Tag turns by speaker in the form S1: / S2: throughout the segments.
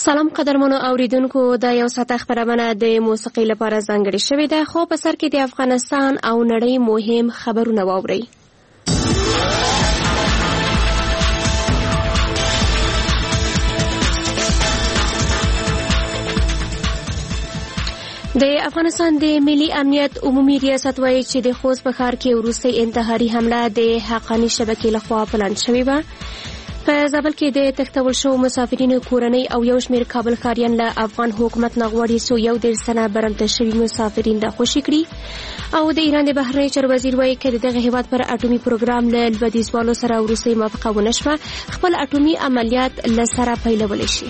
S1: سلام قدرمنو اوریدونکو، د یو ساعت خبرونه د موسیقۍ لپاره ځانګړې شوې ده، خو په سر کې د افغانستان او نړۍ مهم خبرونه واورئ. د افغانستان د ملي امنیت عمومي ریاست وایي چې د خوست په ښار کې وروستۍ انتحاري حمله د حقاني شبکې لخوا پلان شوې وه. په زابل کې د تښتول شوو مسافرینو کورنۍ او یو شمېر کابل ښاریان له افغان حکومت نه غواړي څو 11 تنه برمته شوي مسافرین راخوشي کړي. او د ایران د بهرنی چارو وزیر وایي که د دغه هیواد پر اټومي پروګرام له لویدیځوالو سره وروستۍ موافقه ونه شوه، خپل اټومي عملیات له سره پیلولی شي.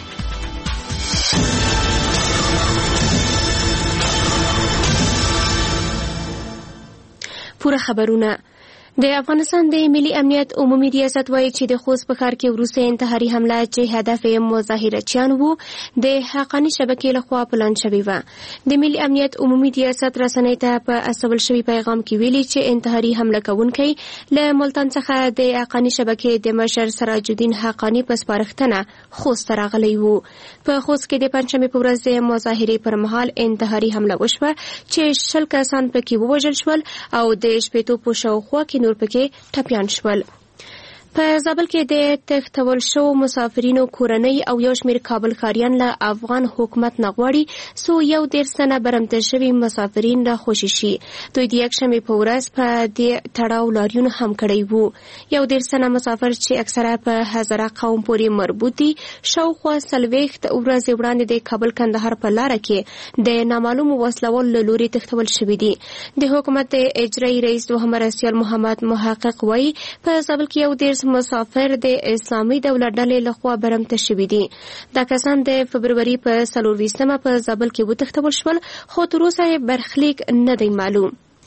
S1: پوره خبرونه. د افغانستان د ملي امنیت عمومي ریاست وایي چې د خوست په ښار کې وروستۍ انتحاري حمله چې هدف یې مظاهرچیان وو د حقاني شبکې لخوا پلان شوې وه. د ملي امنیت عمومي ریاست رسنۍ ته په استول شوي پیغام کې ویلي چې انتحاري حمله کوونکی له ملتان څخه د حقاني شبکې د مشر سراج الدین حقاني په سپارښتنه خوست ته راغلی وو. په خوست کې د پنجشنبې په ورځ د مظاهرې پر مهال انتحاري حمله وشوه چې 20 کسان پکې ووژل شول او د شپېتو په شاوخوا کې نور پکې ټپیان شول. په زابل کې د تښتول شوو مسافرینو کورنۍ او یو شمېر کابل ښاریان له افغان حکومت نه غواړي څو 11 تنه برمته شوي مسافرین راخوشي شي. دوی د یکشنبې په ورځ په دې تړاو لاریون هم کړی وو. 11 تنه مسافر چې اکثره په هزاره قوم پورې مربوط دي شاوخوا 40 ورځې وړاندې د کابل کندهار په لاره کې د نامعلومو وسلوالو له لوري تښتول شوي دي. د حکومت د اجرایي رئیس دوهم مرستیال محمد محقق وایي په زابل کې 11 مسافر د اسلامي دولت ډلې لخوا برمته شوي دي. دا کسان د فبروري په 24 په زابل کې وتښتول شول، خو تر اوسه یې برخلیک نه دی معلوم.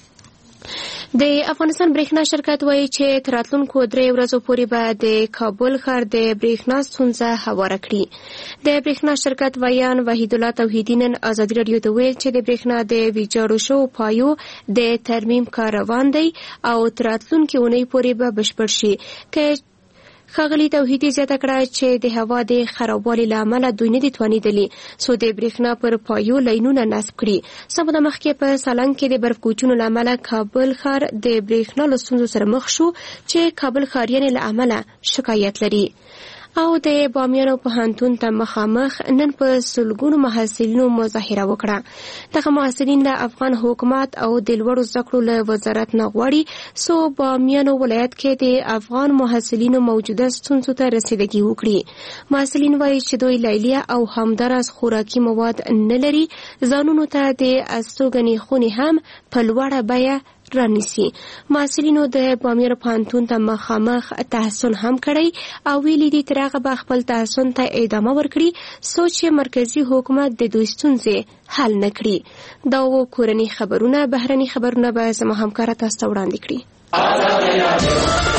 S1: د افغانستان برېښنا شرکت وایي چې تر راتلونکو 3 ورځو پورې به د کابل ښار د برېښنا ستونزه هواره کړي. د برېښنا شرکت ویان وحید الله توحیدي نن ازادي راډیو ته ویل چې د برېښنا د ویجاړو شوو پایو د ترمیم کار روان دی او تر راتلونکې اونۍ پورې به بشپړ شي. که ښاغلي توحیدي زیاته کړه چې د هوا د خرابوالي له امله دوی نه دي توانېدلي څو د برېښنا پر پایو لینونه نصب کړي. څه موده مخکې په سالنګ کې د برف کوچونو له امله کابل ښار د برېښنا له ستونزو سره مخ شو چې کابل ښاریان له امله شکایت لري. او د بامیانو پوهنتون ته مخامخ نن په سلګونو محصلینو مظاهره وکړه. دغه محصلین له افغان حکومت او د لوړو زده کړو له وزارت نه غواړي څو بامیانو ولایت کې د افغان محصلینو موجوده ستونزو ته رسیدګي وکړي. محصلین وایي چې دوی لیلیه او همداراز خوراکي مواد نه لري، ځانونو ته د استوګنې خونې هم په لوړه بیه رانیسي. محصلینو د بامیانو پوهنتون ته مخامخ تحصیل هم کړی او ویلي دي تر هغه به خپل تحصیل ته ادامه ورکړي څو چې مرکزي حکومت د دوی ستونزې حل نه کړي. دا و کورني خبرونه. بهرني خبرونه به زما همکاره تاسو ته وړاندې کړي.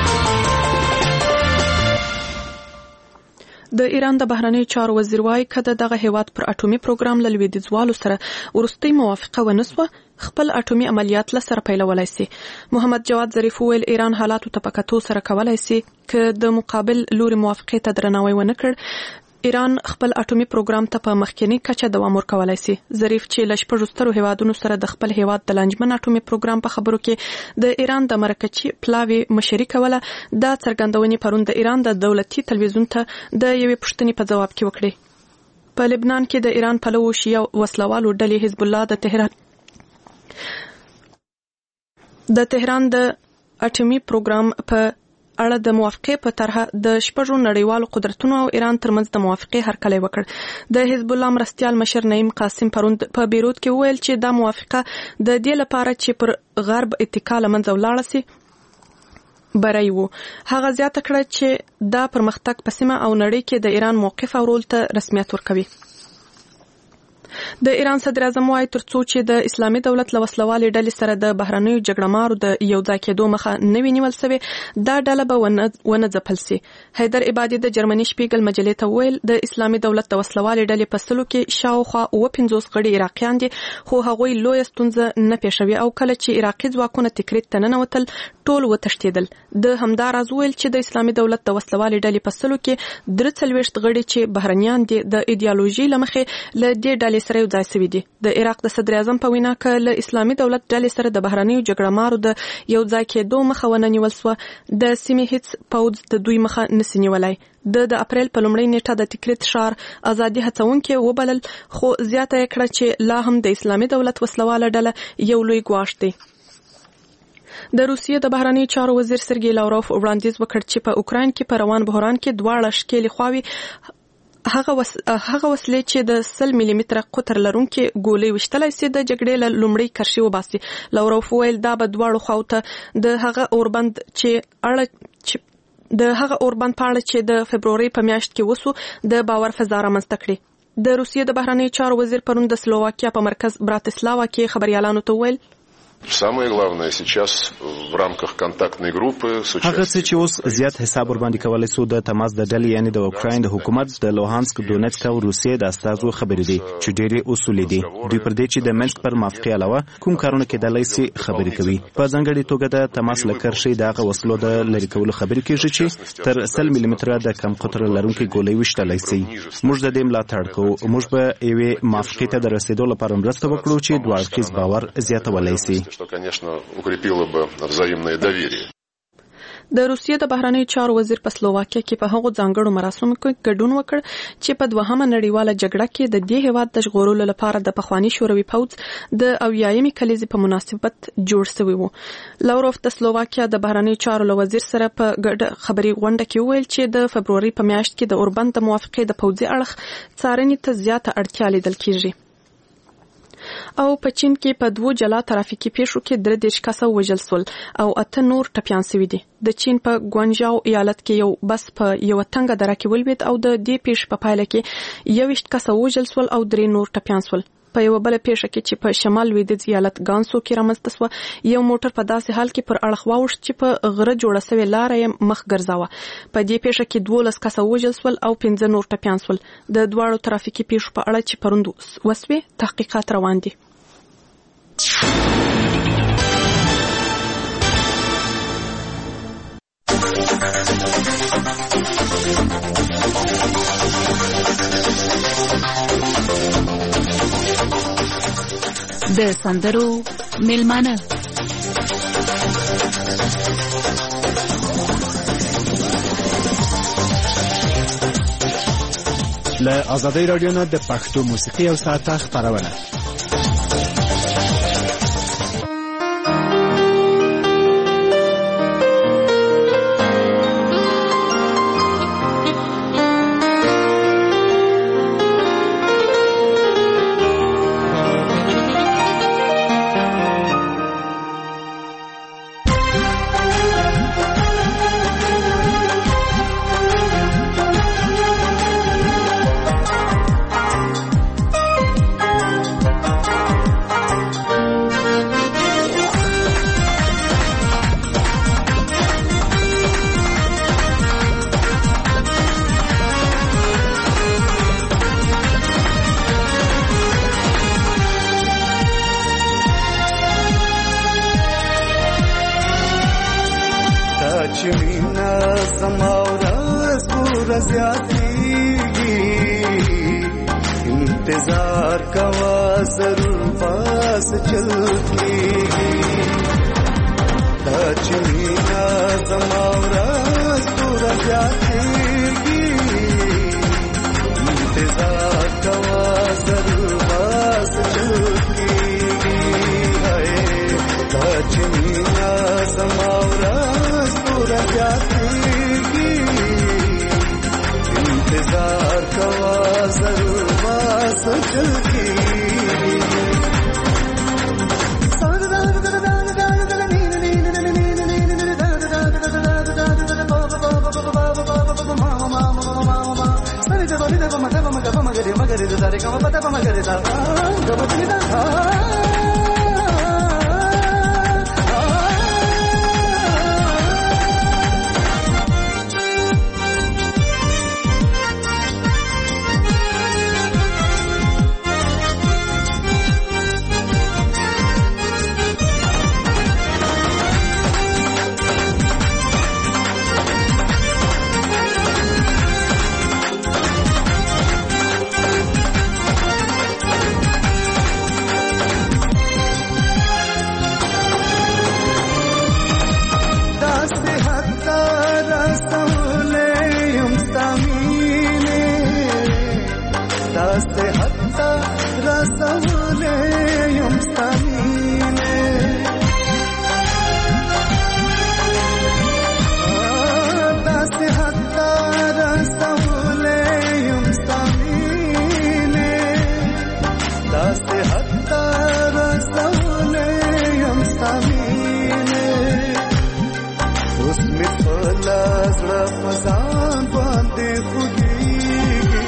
S2: د ایران د بهرنیو چارو وزیر وایي که دغه هیواد پر اټومي پروګرام له لویدیځوالو سره وروستۍ موافقه ونه سوه، خپل اټومي عملیات له سره پیلولی سي. محمد جواد ظریف وویل ایران حالاتو ته په کتو سره کولی سي که د مقابل لوري موافقې ته درناوی ونه کړ ایران خپل اټومي پروګرام ته په مخکنی کچه دوام ورکولای سي. ظریف چې له 6 سترو هیوادونو سره د خپل هیواد د لنجمن اټومي پروګرام په خبرو کې د ایران د مرکچي پلاوي مشري کوله، دا څرګندونې پرون د ایران د دولتي تلویزیون ته د یوې پوښتنې په جواب کې وکړي. په لبنان کې د ایران پلو شیعه وسلوالو ډلې حزب الله د تهران د اټومي پروګرام په اړه د موافقې په طرح د 6 نړیوالو قدرتونو او ایران ترمنځ د موافقې هرکلی وکړ. د حزب الله مرستیال مشر نعیم قاسم پرون په بیروت کې وویل چې دا موافقه د دې لپاره چې پر غرب اتکا له منځه ولاړه سي بری وو. هغه زیاته کړه چې دا پرمختګ په سیمه او نړۍ کې د ایران موقف او رول ته رسمیت ورکوي. د ایران صدر اعظم وایي ترڅو چې د اسلامي دولت له وسلوالې ډلې سره د بهرنیو جګړهمارو د یو ځای کېدو مخه نه وي نیول سوې، دا ډله به ونه ځپل سي. حیدر عبادي د جرمني شپیګل مجلې ته وویل د اسلامي دولت د وسلوالې ډلې په سلو کې شاوخوا 50 غړي عراقیان دي، خو هغوی لویه ستونزه نه پیښوي او کله چې عراقي ځواکونه تکریت ته ننوتل ټول وتښتېدل. د همداراز ویل چې د اسلامي دولت د وسلوالې ډلې په سلو کې 43 غړي چې بهرنیان دي د ایدئولوژي لمخې له دې ډلې سره یو ځای شوي دي. د عراق د صدر اعظم په وینا کې له اسلامي دولت ډلې سره د بهرنیو جګړه مارو د یو ځای کېدو مخه ونه نیول سوه. د سیمې هیڅ پوځ د دوی مخه نسي نیولای. د اپریل په لومړۍ نیټه د تکریت ښار ازادي هڅونکي وبلل، خو زیاته یې کړه چې لا هم د اسلامي دولت وسلواله ډله یو لوی ګواښ دی. د روسیې د بهرنیو چارو وزیر سرګی لاوروف وړاندیز وکړ چې په اوکراین کې په روان بحران کې دواړه ښکېلې خواوې هغه وسلې چې د 10 ملي متره قطر لرونکي ګولۍ وشتلای سي د جګړې له لومړۍ کرښې وباسي. لاوروف ویل دا به دواړو خواو ته د هغه اوربند په اړه چې د فبرورۍ په میاشت کې وسو د باور فضا رامنځته کړي. د روسیې د بهرنیو چارو وزیر پرون د سلوواکیا په مرکز براتسلاوا کې خبريالانو ته ویل
S3: Самое главное сейчас в рамках контактной группы
S4: هغه څه چې اوس زیات حساب ور باندې کولای سو د تماس د ډلې یعنی د اوکراین د حکومت د لوهانسک دونیتسک او روسیې د استازو خبرې دي چې ډېری اصول دي. دوی پر دې چې د منسک پر موافقه علاوه کوم کارونه کېدلای سي خبرې کوي. په ځانګړي توګه د تماس لکر شي د وسلو د لری کولو خبرې کیږي چې تر 10 ملي متره د کم قطر لرونکي ګولۍ وشتلای سي. موږ د دې ملاتړ کوو. موږ به یوې موافقې ته د رسیدو لپاره مرسته وکړو چې دوه اړخیز باور زیاتولای سي.
S3: укрепило бы взаимное доверие.
S2: د روسیې د بهرنیو چارو وزیر په سلوواکیا کې په هغو ځانګړو مراسمو کې ګډون وکړ چې په دوهمه نړیواله جګړه کې د دې هېواد د ژغورلو لپاره د پخواني شوروي پوځ د 80مې کلیزې په مناسبت جوړ شوی و. لاوروف د سلوواکیا د بهرنیو چارو له وزیر سره په ګډه خبري غونډه کې وویل چې د فبرورۍ په میاشت کې د اوربند د موافقې د پوځي اړخ څارنې ته زیاته اړتیا لیدل کیږي. او په چین کې په 2 جلا ترافیکي پیښو کې 33 کسه وژل شول او 8 نور ټپيان شوي دي. د چین په ګوانجاو ایالت کې یو بس په یو تنګه دره کې ولوېد او د دې پیښې په پایله کې 21 کسه وژل شول او 3 نور ټپيان شول. په یو بل پیښه کې چې په شمال لویدیځ ایالت ګانسو کې رامنځته شو، یو موټر په داسې حال کې پر اړخ واوښت چې په غره جوړه شوې لاره یې مخ ګرځاوه. په دې پیښه کې 12 کسه وژل شول او 15 نور ټپيان شول. د دواړو ترافیکي پیښو په اړه چې پروند وسوي تحقیقات روان دي.
S5: د سندرو میلمانه
S6: له آزادۍ رادیو نه د پښتو موسیقي او ساعته خبرونه.
S7: इंतजार कवा जरूर पास चल के तचमीना जमावरा पूरा जाएगी इंतजार कवा जरूर पास चल के तचमीना जमावरा पूरा जाएगी इंतजार कवा जरूर पास चल के داسې حتی رسولې یم ستا مینې داسې حتی رسولې یم ستا مینې داسې حتی رسولې یم ستا مینې اوس مې په لاس زړه په ځان باندې خوږېږي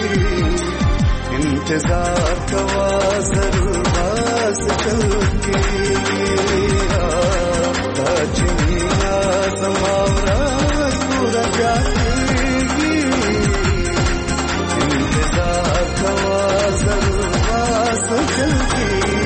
S7: انتظار کوا ضرور باز کلکېږي دا چې مینا زما ورځ پوره زیاتېږي انتظار کوا ضرور باز کلکېږي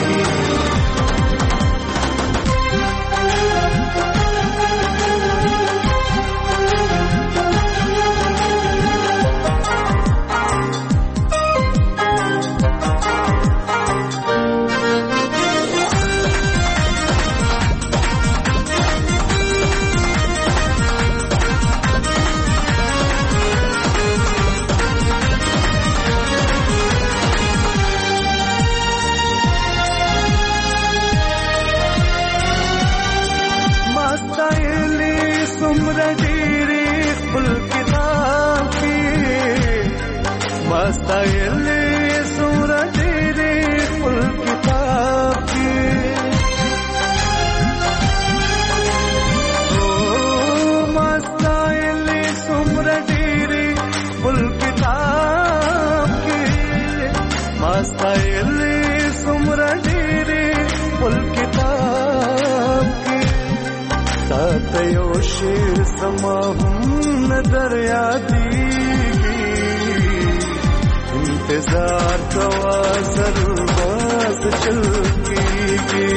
S7: इंतजार कवा जरूर बात चलकेगी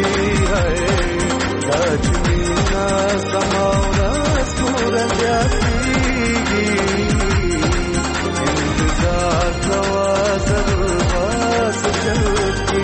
S7: राजमीना समावरा सूरज जातीगी इंतजार कवा जरूर बात चलकेगी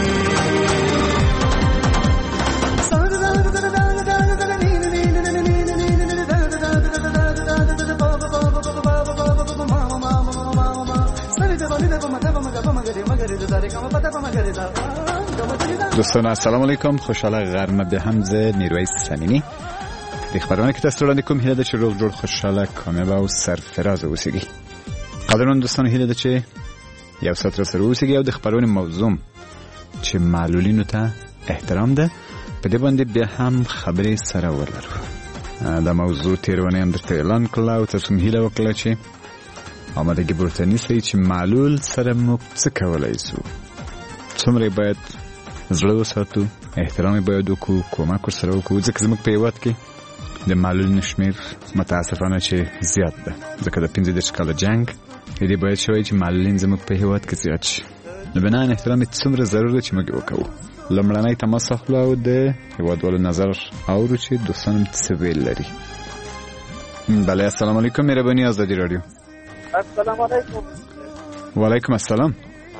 S8: دوستان السلام علیکم، خوشحال غرمه به همز نیروی سمینی د خبرونه کې تاسو وړاندې کوم هیله ده چې روغ جوړ خوشحاله کامیاب او سرفراز اوسئ. قدرمن دوستان هیله ده چې یو سات را سره اوسئ او د خبرونه موضوع چې معلولینو ته احترام ده په دې باندې بیا هم خبرې سره ولرو. دا موضوع تیرونه هم درته اعلان کړل او تاسو هیله وکړه چې آمادګي برته نیسئ چې معلول سره موږ څه کولی شو، څومره باید زړه وساتو، احترام باید وکړو، کومک ورسره وکړو، ځکه زموږ په هېواد کې د معلولینو شمېر متاسفانه چې زیات ده، ځکه د 15 کاله جنګ دې باید شوی چې معلولین زموږ په هېواد کې زیات شي. نو بناً احترام څومره ضرور ده چې موږ وکړو. لومړنی تماس اخلو او د هېوادوالو نظر اورو چې دوستان څه ویل لري. بله، السلام علیکم، مهرباني آزادی رادیو.
S9: السلام علیکم.
S8: وعلیکم السلام.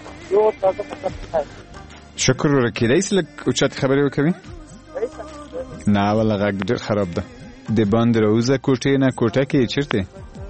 S8: شکر ورکیدای سي لک اوچت خبرې وکوي؟ نه ولا غږ ډېر خراب ده. د باندې راوزه کوټې نه کوټه کې چیرته؟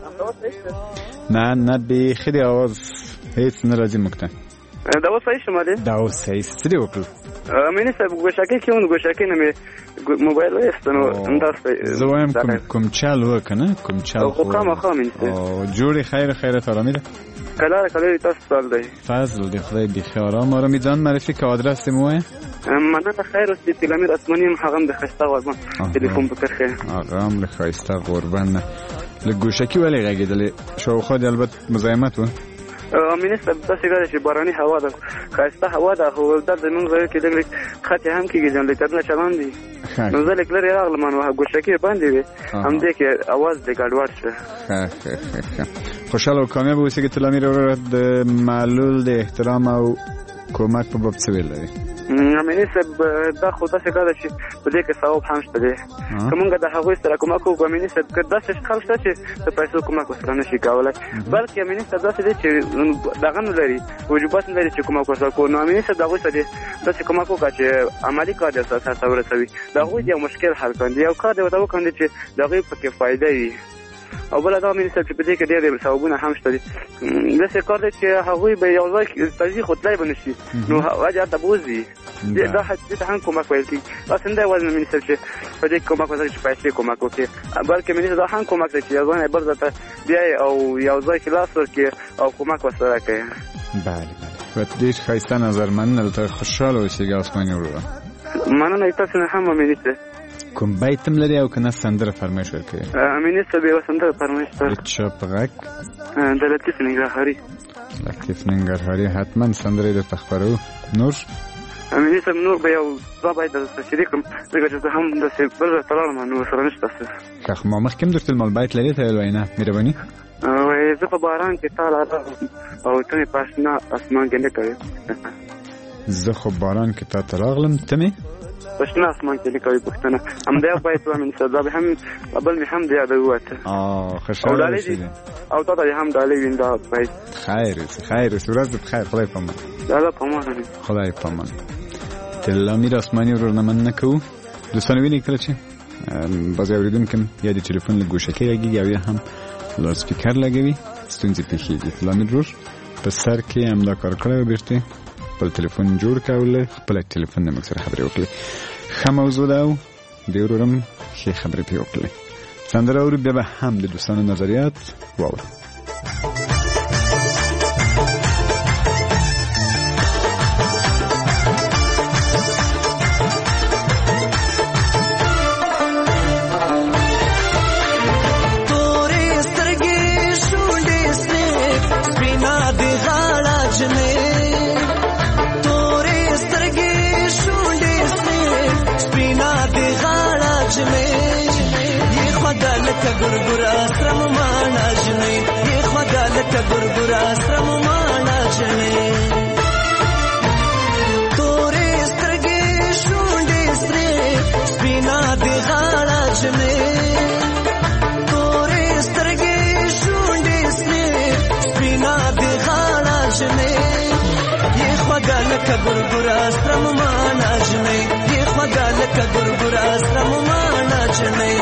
S8: نه بیخي د اواز هیڅ نه راځي موږ ته.
S9: دا اوس صحیح شمه دی؟
S8: دا اوس صحیح څه دی وکړو؟
S9: مینې صاحب ګوشاکې کې ون ګوشاکې نه مې موبایل وایست نو انداسته
S8: زه وایم کوم چال وکنه کوم چال
S9: خو خامخا مینې
S8: او جوړې خیر آرامي ده.
S9: کله تاسو سوال دی.
S8: فضل دی خدای بخیر آرامي ځان معرفي که آدرس مو وای؟
S9: مننه خیر اوس د تلامیر اسماني هم د خسته غوربان تلیفون بکرخه
S8: آرام له خسته غوربان له ګوشاکې ولې غږیدل شاوخوا د البته مزاحمت و.
S9: امینه صاحب تاسو ګورئ چې باراني هوا ده، خسته هوا ده، خو د زمونږ ځای کې لږ خطي هم کېږي ځان لیکل نه چلان دي. نو زه لیک لري راغلم نو ګوشاکې باندې وي هم دې کې आवाज د ګډوډ شو. خوشاله او کامیاب اوسئ. تلامیر د معلول د احترام او کومک په باب څه ویل لري؟ امینه صاحب دا خو تاسو ګورئ چې په دې کې ثواب هم شته دی. کومه د هغوی سره کومک وکړو امینه صاحب که داسې خلک شته چې د پیسو کومک سره نشي کولای، بلکې امینه صاحب داسې دی چې دغه نه لري وجوبات نه لري چې کومک ورسره کوو. نو امینه صاحب دغوی سره داسې کومک وکړه چې عملي کار دې سره ورسوي، د هغوی د یو مشکل حل کړي، یو کار دې ورته وکړي چې د هغوی پکې فایده وي. او بل دا مې چې په دې کې ډېر ثوابونه هم شته دي داسې کار دی چې هغوی به یو ځای ترجیح خدای به نشي نو وجه ته بوزي دا حدیث هم کومک ویل کی اصلا دا وزن مې چې په دې کومک وکړي چې پیسې کومک وکړي بلکې مې دا هم کومک دی چې یو ځای برزته بیا او یو ځای خلاص ورکړي او کومک وسره کوي
S8: بله و دې خایسته نظر مننه ته خوشاله اوسئ آسماني ورو
S9: مننه تاسو نه هم مې
S8: کوم بیتم لري او کنه سندره فرمایش ورکړي
S9: امینه سبه سندره فرمایش ورکړي
S8: چا پغک
S9: د لطیف ننګرهاري
S8: حتما سندره د تخبرو نور
S9: امینه سم نور به یو ځای د شریکم دغه چې هم د سپر ترانه نو سره نشته
S8: که ما مخکم درته مال بیت لري ته وینا مهرباني
S9: زه په باران کې تعالی او ته پښنا اسمان کې نه کوي
S8: زه خو باران کې تا تراغلم ته
S9: پښنا اسمان کې لیکوي پښتنه هم دا پایته من صدا به هم قبل می هم دی دا وته
S8: خوشاله
S9: او تا هم دالې ویندا پای
S8: خیر صورت بخیر خدای پامان خدای پامان تل امیر اسماني ورنه من نکو دوستان ویني کله چې بعضی اوریدونکو یا د ټلیفون له ګوشه کې راګي یا هم لاس سپیکر لګوي ستونزې پیښیږي لامل ورور په سر کې املا کار کړو بیرته خپل ټلیفون جوړ کاوله خپل ټلیفون نمبر سره خبرې وکړي ښه موضوع ده او د ورورم ښه خبرې پې وکړي سندره اورو بیا به هم د دوستانو نظریات واورو
S7: ګورګورا سرم مانا جنې یې خدا لکه ګورګورا سرم مانا جنې تورې سترګې شونډې سرې سپینا دې غاړه جنې تورې سترګې شونډې سرې سپینا دې غاړه جنې یې خدا لکه ګورګورا سرم مانا جنې یې خدا لکه ګورګورا سرم مانا جنې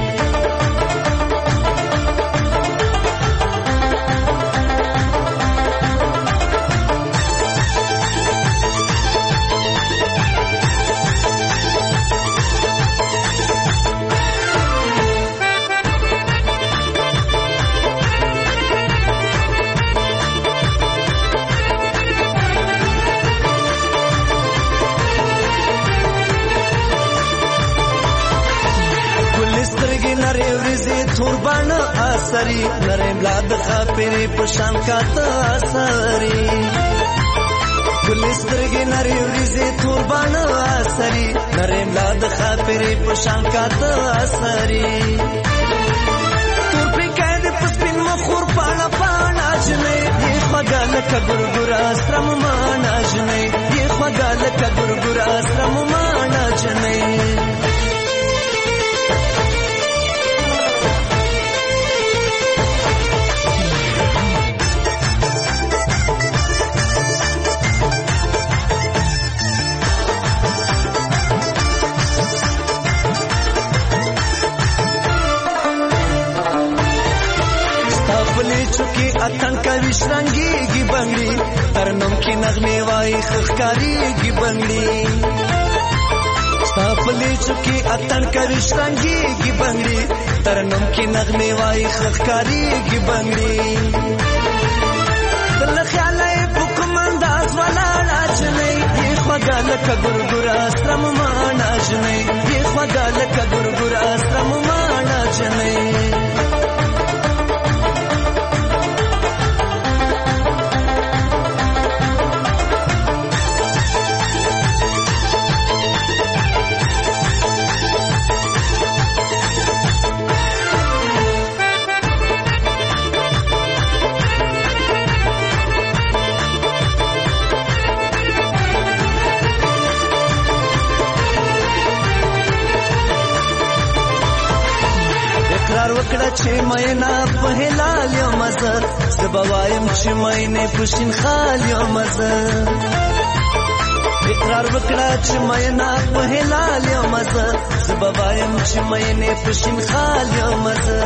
S7: توربان اثری نرم لاد خاپری پشان کاته اثری ګلسترګې نری ورځې توربان اثری نرم لاد خاپری پشان کاته اثری تور په کېد پسپین مخور پانا پانا جنې یې خدا لکه ګورګورا سرم مانا جنې یې خدا لکه ګورګورا سرم مانا جنې چوکي اتن کوي شرنګيږي بنگړي ترنم کې نغمه وای خخکاریږي بنگړي ستاپلي چوکي اتن کوي شرنګيږي بنگړي ترنم کې نغمه وای خخکاریږي بنگړي بل خیالای حکم انداز والا راځني یې خدا لکه ګورګورا سرم مانا جنې یې خدا لکه ګورګورا سرم مانا جنې وکړه چې مېنا په هلال یو مزه زبوایم چې مېنه پښین خال یو مزه اقرار وکړه چې مې نه په هلال یم زه زه وایم چې مې نه په شین خال یم زه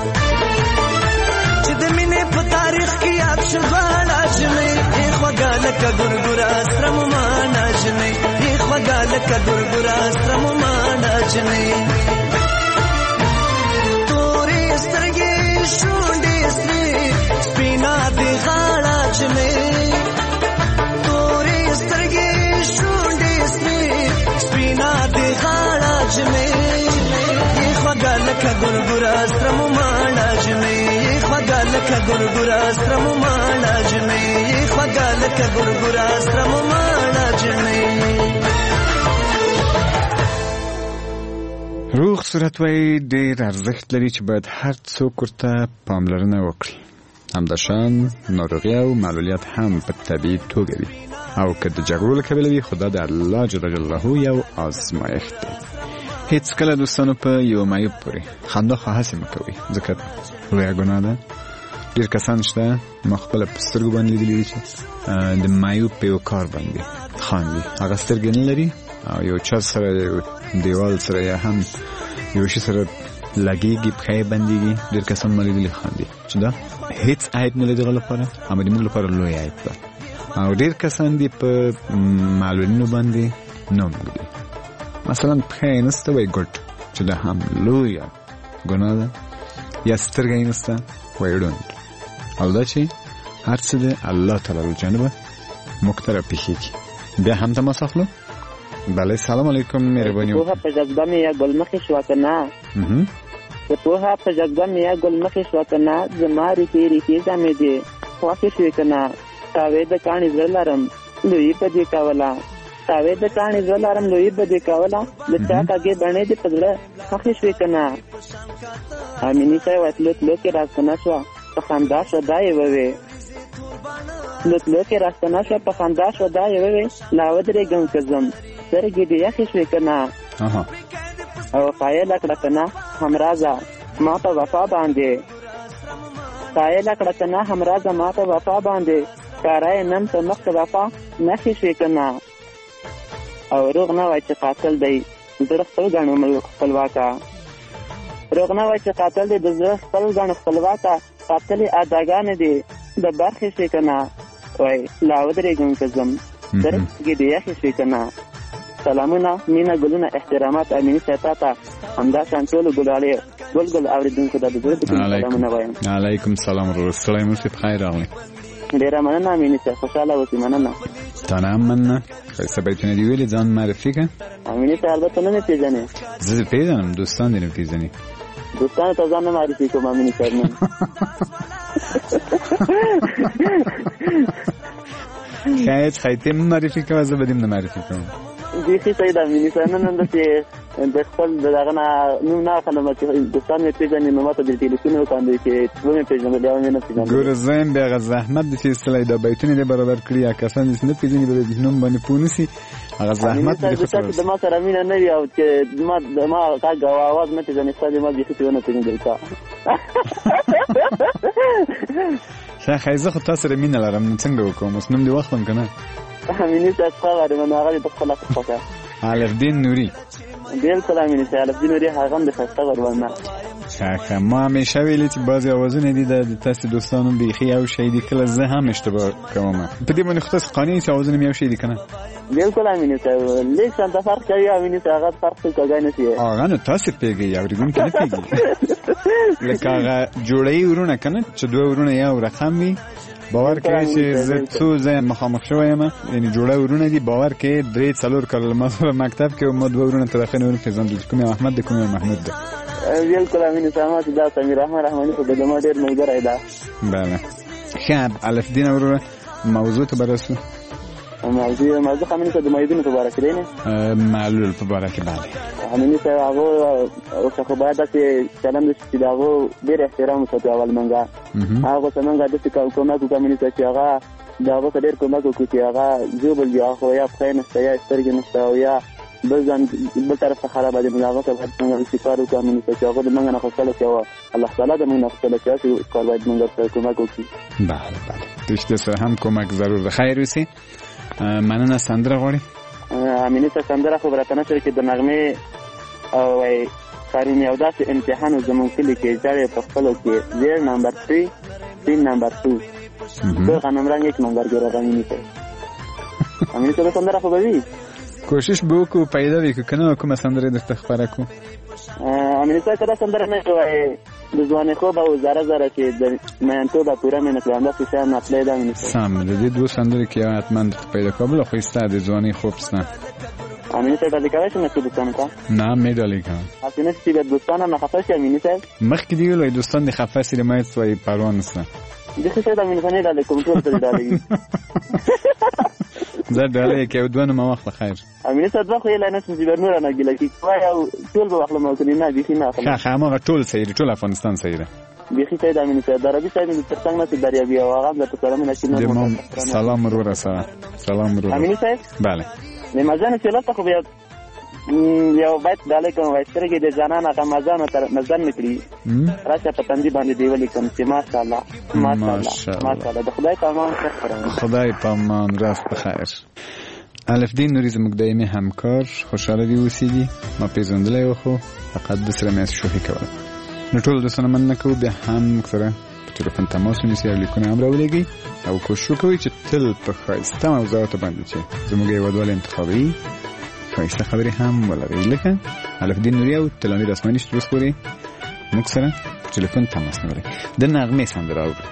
S7: چې د مینې په تاریخ کې یاد شو غاړه جنې خوږه لکه ګورګورا سرم مانا جنې خوږه لکه ګورګورا سرم مانا جنې تورې سترګې شونډې سرې سپینا دې غاړه جنې تورې سترګې شونډې سرې سپینا دې غاړه جنې خوږه لکه ګورګورا سرم مانا جنې خوږه لکه ګورګورا سرم مانا جنې خوږه لکه ګورګورا سرم مانا جنې
S8: روغ صورت وای ډېر ارزښت لري چې باید هر څوک ورته پاملرنه وکړي. همداشان ناروغي او معلولیت هم په طبیعي توګه وي او که د جګړو له کبله وي خو دا د الله جل جلاله یو ازمایښت دی. هیڅ کله دوستانو په یو معیوب پورې خندا خو هسې مه کوئ ځکه لویه ګناه ده. ډېر کسان شته ما خپله په سترګو باندې لیدلي دي چې د معیوب په یو کار باندې خاندي هغه سترګې نه لري او یو چا سره یو دیوال سره یا هم یو شي سره لګېږي پښه یې بندېږي ډېر کسان ما لیدلي خاندي چې دا هیڅ عیب نه لري دغه لپاره اما د موږ لپاره لوی عیب ده او ډېر کسان دي په معلولینو باندې نه ومږدي مثلا پښه یې نسته وایي ګډ چې دا هم لویه ګناه ده یا سترګه یې نسته وایي ړوند او دا چې هر څه د الله تعالی له جانبه موږ ته راپېښېږي. بیا هم تماس اخلو. بله سلام علیکم مهرباني
S10: پوهه په جذبه مې یا ګل مخې شوه که نه پوهه په جذبه مې یا ګل مخې شوه که نه زما ریښې ریښې ځمې دې خوښې شوې که نه تاوې د کاڼي زړه لرم لویي به دې کوله تاوې د کاڼي زړه لرم لویي به دې کوله د چا کږې بڼې دې په زړه خوښې شوې که نه امیني صاحب وایي تلو تلو کې راستنه شوه په خندا شوه دا یې ووې تلو تلو کې راستنه شوه په خندا شوه دا یې ووې لا ودرېږم که ځم سترګې دې یخې شوې که نه او قایله کړه که نه همرازه ما په وفا باندې قایله کړه که نه همرازه ما په وفا باندې کاره یې نن په مخ د وفا نښې شوې که نه او روغ نه وای چې قاتل دی زړه خپل ګڼو خپلواکه روغ نه وای چې قاتل دی د زړه خپل ګڼو خپلواکه قاتلې اداګانې دي د برخې شوې که نه وای لا ودرېږم که ځم سترګې دې یخې شوې که نه سلامونه مینه ګلونه احترامات امیني صاحب ته همداشان ټولو ګلاړې ګل ګل اورېدونکو ته د زړه سلامونه وایم.
S8: علیکم سلام ورسلی مصیب خیر راغلی.
S10: ډېره مننه امیني صاحب خوشحاله اوسئ مننه.
S8: تا نه هم مننه. ښایسته بیتونه دې ویلي ځان معرفي کړه.
S10: امیني صاحب البته نه مې پېژنې.
S8: زه دې پېژنم دوستان دې نه پېژني.
S10: دوستانو ته ځان نه معرفي کوم امیني صاحب نه.
S8: ښایست ښایته مې معرفي کوه زه به دې نه معرفي کوم.
S10: بیخي صحیح ده امیني صاحب نن همداسې د خپل د دغه نه نوم نه اخلم چې دوستان مې پېژني نو ما ته د ټلیفون وکاندوي چې ومې پېژندل یا مې نه پېژندل.
S8: ګوره زه یم بیا هغه زحمت دې چې ایستلی دا بیتونه دې برابر کړي یا کسان دې نه پېژني به د نوم باندې پوه نه سي هغه زحمت دې خو
S10: د ما سره مینه نه وي او چې ما غږ او اواز نه پېژني ستا دې ما بیخي ونه پېژندل کا
S8: ښه ښایزه خو تا سره مینه لرم نو څنګه وکړم اوس نوم دې واخلم که نه.
S10: امیني صاحب ښه غواړم نو هغه دې په خپله خوښه
S8: الفدین نوري.
S10: بلکل امیني صاحب الفدین نوري هغه هم د ښایسته غرونه.
S8: ښه ما همیشه ویلي چې بعضې اوازونه دي د تاسې دوستانو بیخي یو شی دي کله زه هم اشتباه کوم په دې باندې خو تاسې قانع چې اوازونه مې یو شی دي که نه.
S10: بلکل امیني صاحب لیک شانته فرق کوي امیني صاحب هغه فرق څه کږی نه شي
S8: هغه نو تاسې پوهېږئ اورېدونکي نه پوهېږي لکه هغه جوړوي ورونه که نه چې دوه ورونه یو رقم وي باور کوي چې زه څو ځای مخامخ شوی یم یعنې جوړه ورونه دي باور کوي 3-4 کاله له ما سره مکتب کې ما دوه ورونه تر اخره ونه پېژندل چې کوم یو احمد دی کوم یو محمود دی.
S10: بلکل امیني صاحب دا سمیر احمد رحماني خو د ما ډېر ملګری ده.
S8: بله ښه الفدین وروره موضوع ته به رسو.
S10: موضوع امیني صاحب د معیوبینو په باره کې دی نه
S8: معلول په باره کې بله
S10: امیني صاحب هغه اوس خو باید داسې چلند وشي چې د هغو ډېر احترام وساتو اول منګه هغو ته منګه داسې کومک وکړو امیني صاحب چې هغه د هغو ته ډېر کومک وکړو چې هغه ژوبل وي هغه خو یا پښې نشته یا سترګې نشته او یا بل طرف ته خرابه دي نو هغه ته باید څنګه استفار وکړو امیني صاحب چې هغه د منګه نه خوشحاله شي او الله تعالی د موږ نه خوشحاله شي چې کار باید موږ ته کومک وکړي.
S8: بله بله رشته سره هم کمک ضرور ده. خیر اوسئ مننه. سندره غواړئ؟
S10: امینه ته سندره خو برته نشوي چې د نغمې او کارون یو داسې امتحان زمون کلی کې جاري په خپلو کې 0 نمبر 3 نمبر 2 دو خانم رنگ 1 نمبر ګره غوښنی ته امینه ته سندره خو به
S8: کوشش وکړو پیدا وکړو کنه کومه سندره درته خبره کو
S10: امینه ته کدا سندره نه کوي د ځواني خو به زره زره چې د مېنټو به پورا مې نه کړم دا څه نه پلی دا مې
S8: سم د دې دوه سندره کې حتمان پیدا کوم خو ایسته د ځواني خوب سن
S10: امینه ته د کوي چې نه دوستانه کا
S8: نه مې ډالې کا
S10: اسنه چې د دوستانه نه خفه شي امینه ته
S8: مخکې دی ویل دوستان د خفه سره مې څوي پروان سره
S10: د څه څه د امینه نه ډالې کوم ټول ته ډالې
S8: زه ډالې کې ودونه ما وخت خیر
S10: امینه ته دوه خو یې لنه چې ورنور نه ګل کی او ټول به وخت ما کوي نه بيخي نه
S8: ښه ما ټول سید ټول افغانستان سید
S10: بيخي ته د امینه ته دربي سید د ترڅنګ نه دریا بیا واغه د سلام نشینه
S8: سلام ورور سره سلام ورور
S10: امینه صاحب
S8: bale
S10: نمازان چې لاته خو بیا یو بیت دالې کوم وایستره کې د ځانانه غمازان تر نظر نکړي راشه په تندې باندې دی ولې کوم چې ماشاءالله ماشاءالله د خدای په امان سره
S8: خدای په امان راست بخیر الف دین نوری زموږ دایمي همکار خوشاله دی اوسېږي ما پیژندلی خو فقط د سره مې شوخي کوله نو ټول دوستانه مننه کوو بیا هم سره په ټلیفون تماس ونیسئ او لیکونه هم راولېږئ او کوشش وکوئ چې تل په ښایسته موضوعاتو باندې چې زموږ هېوادوال انتخابوي ښایسته خبرې هم ولرئ لکه الف دین نوري او تلامید اسماني چې اوس پورې موږ سره په ټلیفون تماس نیولی د نغمې سندره اورو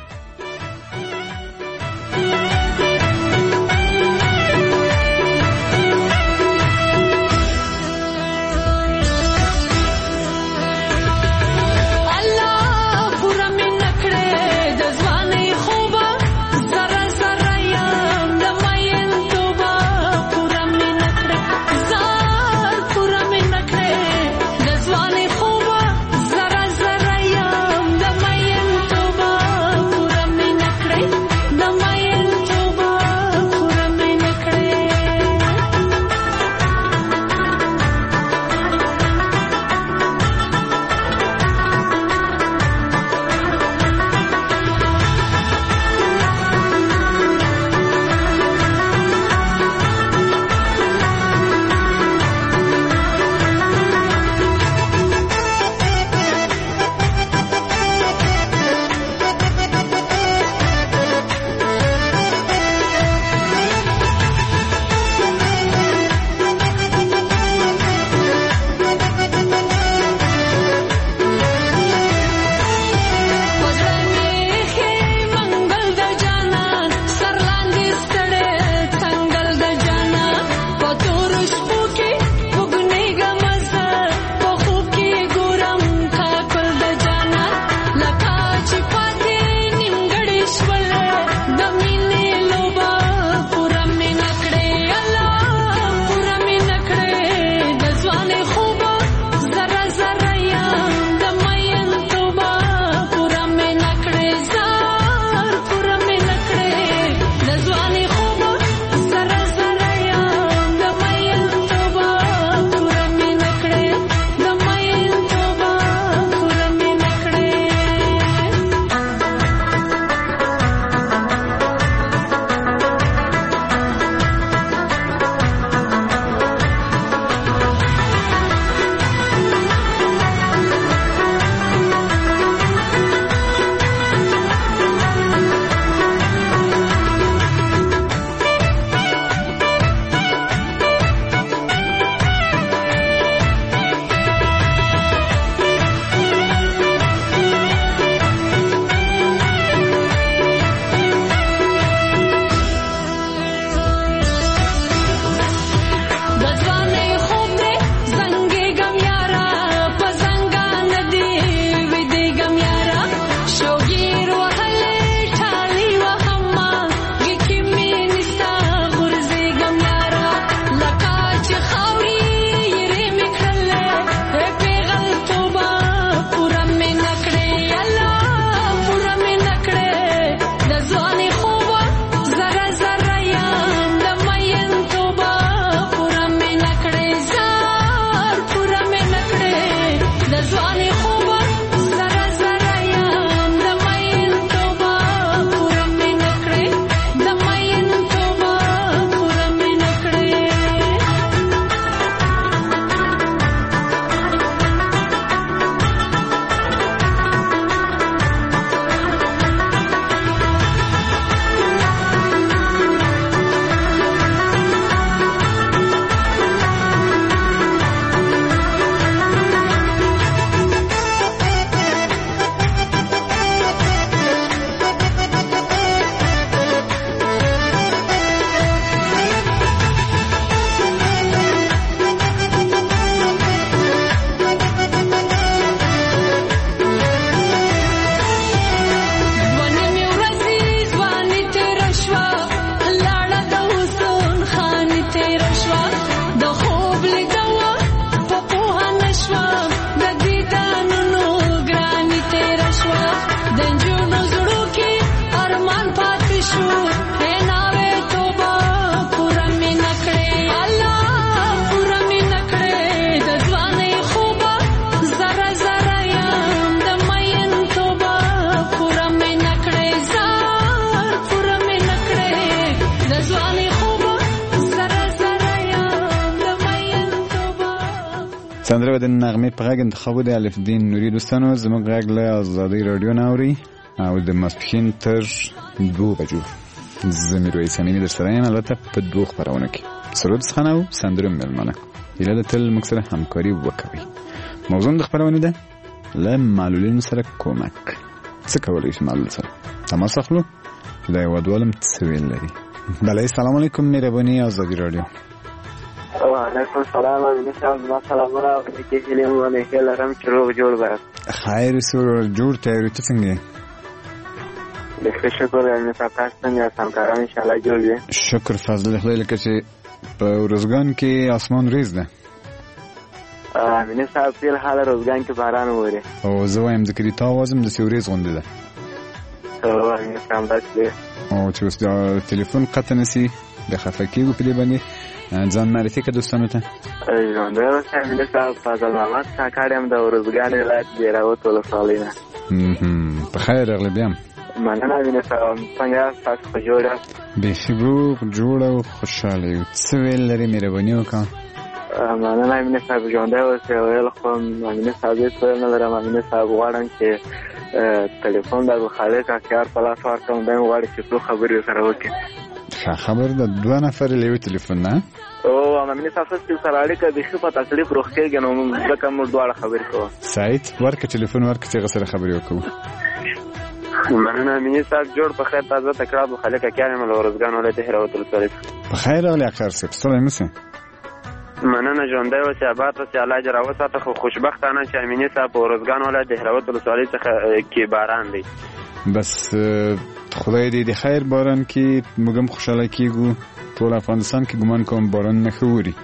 S8: سندره د نغمې په غږ انتخاب د الف دین نوري دوستانو زموږ غږ له آزادۍ رادیو نه اوري او د ماسپښین تر 2 بجو زه میرویس امینی در سره یم، البته په 2 خپرونه کې سرود څخه او سندره مېلمانه هیله ده تل موږ سره همکاري وکړئ. موضوع د خپرونې ده له معلولینو سره کومک. څه کولی شي معلول سره تماس اخلو د هیوادوالم څه ویل لري. بله سلام علیکم مهرباني آزادی رادیو.
S10: وعلیکم السلام امین صاحب ما سلامونه او کې هیله لرم چې روغ جوړ به
S8: خیر سور جوړ تیاری ته څنګه
S10: د شکر امین صاحب تاسو څنګه سمکاران ان شاء الله جوړ وي.
S8: شکر فضل خدای لکه چې په روزګان کې اسمان ریز ده.
S10: امین صاحب په حال روزګان کې باران وره
S8: او زه وایم ذکر ته आवाजم د سیوریز غونډه ده
S10: او امین صاحب تاسو
S8: او چې اوس د ټلیفون قطع نسی د خفقېږي په دې باندې ځان معرفي کړه دوستانو ته.
S10: دا امین صاحب فضل محمد کاکاړم د روزګان ولایت ډیراوت ولسوالۍ نه.
S8: په خیر راغلی بیا.
S10: مننه امین صاحب څنګه تاسو په جوړه
S8: بیخي جوړ او خوشاله یو. څه ویل لري مهرباني وکړه.
S10: مننه امین صاحب ژوندی اوسئ ویل خو امین صاحب څه نه لرم. امین صاحب غواړم چې ټلیفون د خالق اختیار په لاس ورکړم دی غواړي چې څو خبرې سره وکړي.
S8: خبر د 2 نفر له ټلیفون نه
S10: او امین صاحب سره اړیکه د خو په تکلیف روخېږي نو ځکه موږ دواړه خبرې کوو.
S8: سعید ورکه ټلیفون ورکه چې سره خبرې وکړو.
S10: مننه امین صاحب جوړ په خیر تازه تکرار په خالق اختیار مل ورزګان ولایت هراوت ولسوالۍ
S8: په خیر او اخر سره سلام مسه.
S10: مننه ژوندی اوسئ آباد اوسئ الله جل وساته خو خوشبختانه چې امین صاحب په ورزګان ولایت هراوت ولسوالۍ څخه کې باران دی.
S8: بس خدای دې د خیر باران کې موږ هم خوشاله کیږو. ټول افغانستان کې ګمان کوم باران نه خوري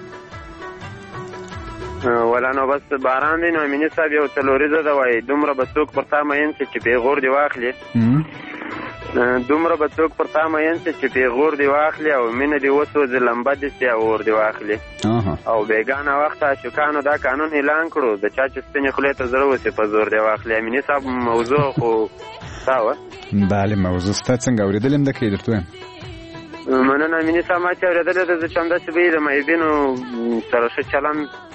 S10: ولا نو بس باران دی نو امین صاحب یو څلوریزه دا وای دومره به څوک پر تا مین چې پیغور دی واخلي دومره به څوک پر تا مین چې پیغور دی واخلي او مینه دی وسو ز لمبه دي سی اور دی واخلي او بیگانه وخت شکانو دا قانون اعلان کړو د چا چې سپینې خولې ته زړه وسی په زور دی واخلي. امین صاحب موضوع خو تاوه
S8: بله موضوع ست څنګه اوریدلم د کې درته
S10: مننه امین صاحب ما چې اوریدل د چمدا چې به د مېبینو سره څه چلن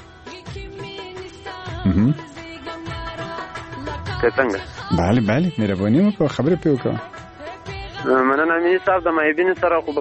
S10: څنګه
S8: بله مهرباني وکړه خبرې پې وکړه.
S10: مننه امین صاحب د مېبینو سره خو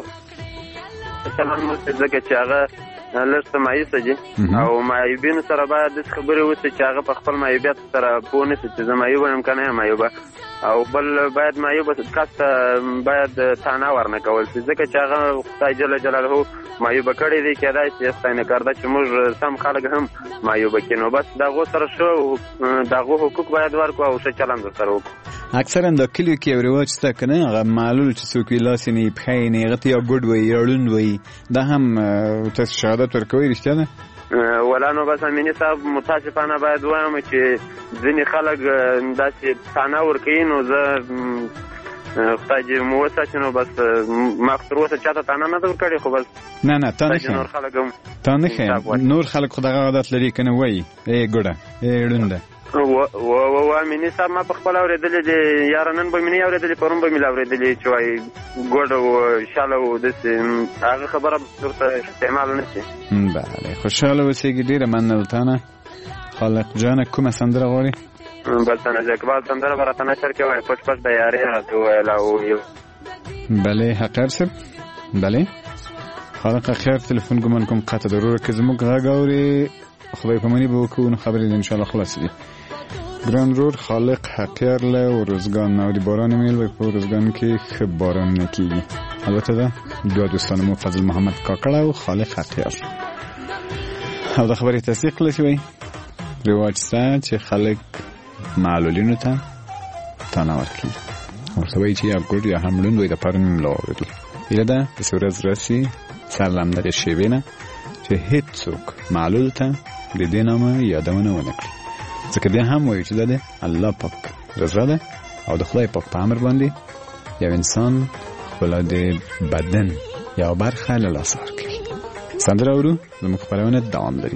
S10: چلن مو ځکه چې هغه لږ سمایسه دي او مایوبینو سره باید د خبرې وسي چې هغه په خپل مایوبیت سره پوه نشي چې زه مایوب یم که نه یم مایوبه او بل باید مایوبه کس ته باید تانا ورنه کول شي ځکه چې هغه خدای جل جلاله مایوبه کړی دی کېدای چې خدای نه کړده چې موږ سم خلک هم مایوبه کړي نو بس د هغو سره ښه د هغو حقوق باید ورکړو او ښه چلند ورسره وکړو.
S8: اکثرا د کلیو کې یو رواج شته که نه هغه معلول چې څوک یې لاس یې نه یې پښه یې نه هغه ته یا ګوډ وایي یا ړوند وایي دا هم تاسو شهادت ورکوئ رښتیا ده؟
S10: ولا نو بس امین صاحب متاسفانه باید وایم چې ځینې خلک داسې تانه ورکوي نو زه خدای دې مو وساتي نو بس ما تر اوسه چاته تانه نه ده ورکړې خو بس
S8: نه تا نه ښیم نور خلک خو دغه عادت لري که نه وایي ای ګوډه ای ړونده
S10: امین صاحب ما په خپل اورېدلې دي یاره نن به مې نه اورېدلې پرون به مې اورېدلې چې وایي ګوډه و شاله و داسې هغه خبره ورته استعمال نه شي.
S8: بله خوشحاله اوسېږي ډېره مننه له تا نه. خالق جانه کومه سندره غواړې؟
S10: بلتنه د اقبال سندره به راته نشر کې وایي پټ پټ د یارۍ راته وویل او
S8: بله حقیر صاحب بله خالق خیر تلفون ګمان کوم قطع ضروره که زموږ غږ اورې خدای پاماني به وکړو نو خبرې دې انشاءالله خلاصې دي. ګران رور خالق حقیر له ورزګان او د باران میل په ورزګان کې ښه باران نه کېږي. البته دا دوه دوستان مو فضل محمد کاکړه او خالق حقیر او د خبرې تصدیق کړی شوی رواج شته چې خلک معلولینو ته تانه ورکوي ورته وایي چې یا ګوډ یا هم لوند وایي د پرون مې واورېدل. هیله ده داسې ورځ راسي سر له همدغې شېبې نه چې هېڅوک معلول ته د دې نامه یادونه ونه کړي ځکه بیا هم وایي چې دا د الله پاک رضا ده او د خدای پاک په امر باندې یو انسان خپله د بدن یو برخه له لاسه ورکوي. سندره اورو زموږ خپرونه دوام لري.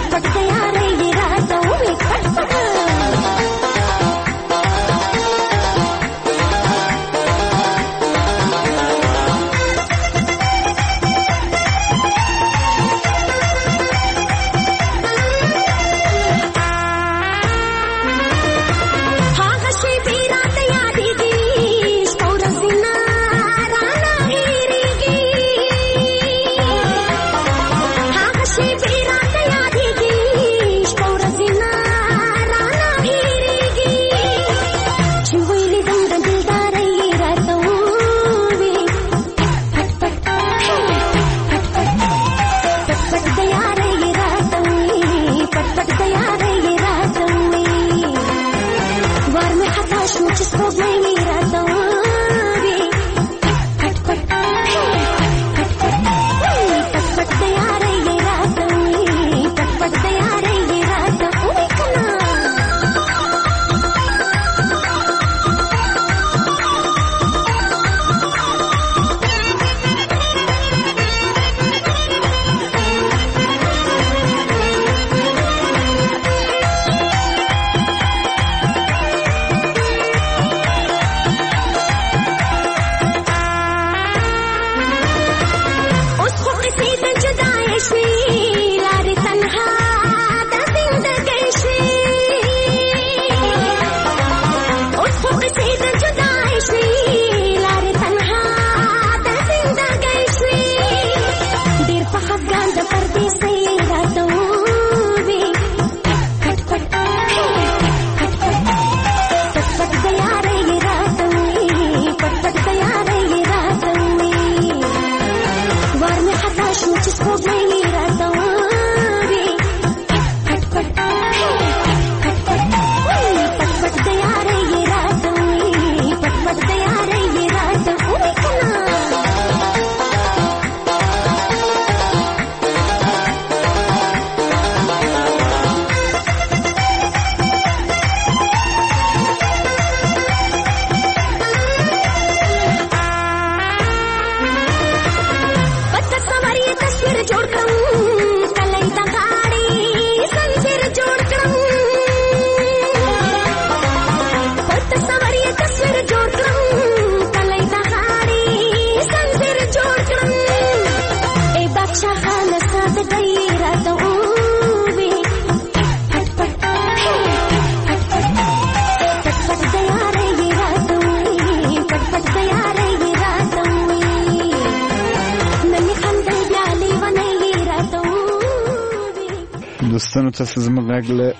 S8: دوستانو تاسو زموږ غږ له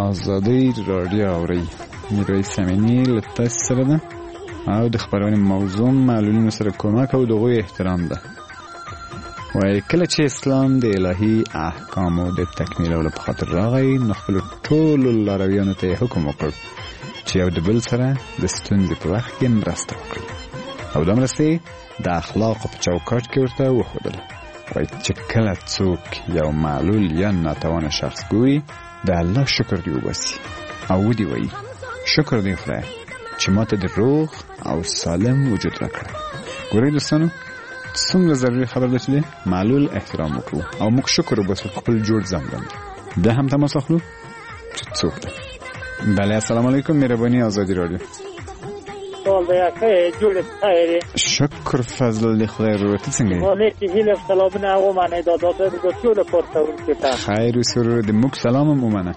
S8: آزادۍ رادیو اورئ. میرویس امینی له تاسو سره ده او د خبرونې موضوع معلولینو سره کمک او د هغوی احترام ده. وایي کله چې اسلام د الهي احکامو د تکمیلولو په خاطر راغی نو خپلو ټولو لارویانو ته یې حکم وکړ چې یو د بل سره د ستونزې په وخت کې مرسته وکړي او دا مرسته د اخلاقو په چوکاټ کې ورته وښودله. وایي چې کله څوک یو معلول یا ناتوانه شخص ګوري د الله شکر دې وباسي او ودې وایي شکر دې خدای چې ماته د روغ او سالم وجود راکړی. ګورئ دوستانو څومره ضروري خبر ده چې معلول احترام وکړو او موږ شکر وباسو خپل جوړ ځان باندې. ده هم تماس اخلو چې څوک ده. بله السلام علیکم مهرباني آزادی رادیو.
S11: سوال ده که جوړ خیر
S8: شکر فضل الله خدای رو ته څنګه یې؟
S11: ولې چې هیله سلامونه ومنه دا د ټول پورته ورته
S8: خیر او سرور د موږ سلام هم ومنه.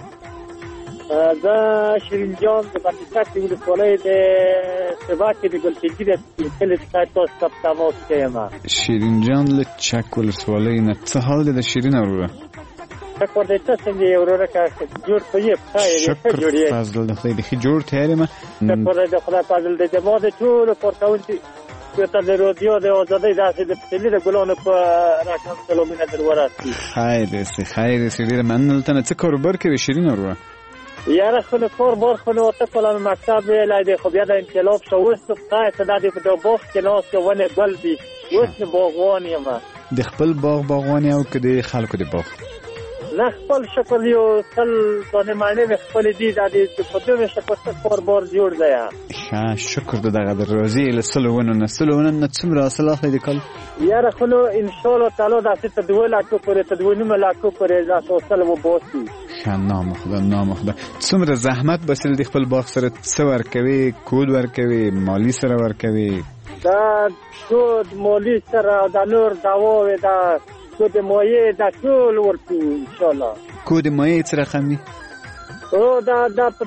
S11: دا شیرین جان د پاکستان د ولسوالۍ د سبا کې د ګلپيږي د کلی تاسو ته تماس کوم.
S8: شیرین جان له چک ولسوالۍ نه څه حال ده شیرین وروره؟
S11: شکر دې تاسو یې وروره کا جوړ پې خیر جوړې
S8: فضل د خدای د جوړ تیارې ما
S11: شکر دې خدای فضل دې ما د ټول پورته ورته ته د رادیو د آزادۍ داسې د پتلې د ګلونو په راکم سلامونه دروراتي.
S8: خیر سړي منل ته څه کاروبار کوي شیرین وروره؟
S11: یاره خونه کار بار خونه وته کلام مکتب ویلای خو بیا د انقلاب شو وست خدای ته د دې په باغ کې ناس کې ونه ګل دي وست باغوان یم
S8: د خپل باغوان او کدي خلکو د باغ
S11: نه خپل شکل یو تل باندې معنی خپل دي د په دوه شکل څخه بار جوړ دی.
S8: ښه شکر دغه د روزي له سلوونو نه څومره اصل اخلي د کال
S11: یاره خلو ان شاء الله تعالی د تدویل اکو پر تدوینم لاکو پر ذات وصل و بوسي.
S8: ښه نام خدا څومره زحمت بسل د خپل باغ سره څور کوي کود ور کوي مالی سره ور کوي
S11: دا کود مالی سره د نور داوا دا کود مویه دا ټول ورته ان شاء الله
S8: کود مویه سره خمي
S11: او دا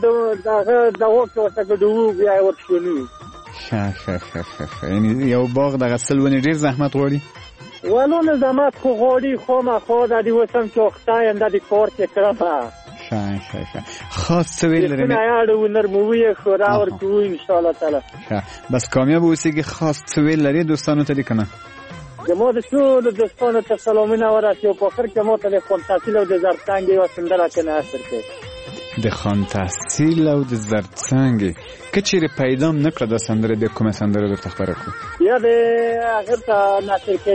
S11: وخت ورته ګډو بیا ورشونی.
S8: ښه یعنی یو باغ د غسلونه ډیر زحمت غواړي
S11: ولونه زحمت خو غواړي خو ما خو د دې وسم چې وختای اند د کور کې کړم.
S8: ښه خاص څه ویل لري
S11: نه یاړو نرموي خو راور کو ان شاء الله تعالی.
S8: ښه بس کامیاب اوسېږي. خاص څه ویل لري دوستانو ته لیکنه
S11: زموږ د ټول دوستانو ته سلامونه ورسوي په اخر کې مو ته د خپل تحصیل او د زرڅنګ یو سندره کنه اثر کې
S8: د خان تحصیل او د زرڅنګ کچېره پیدا نکړه د سندره د کومه سندره درته خبره کو
S11: یا د اخر ته ناصر کې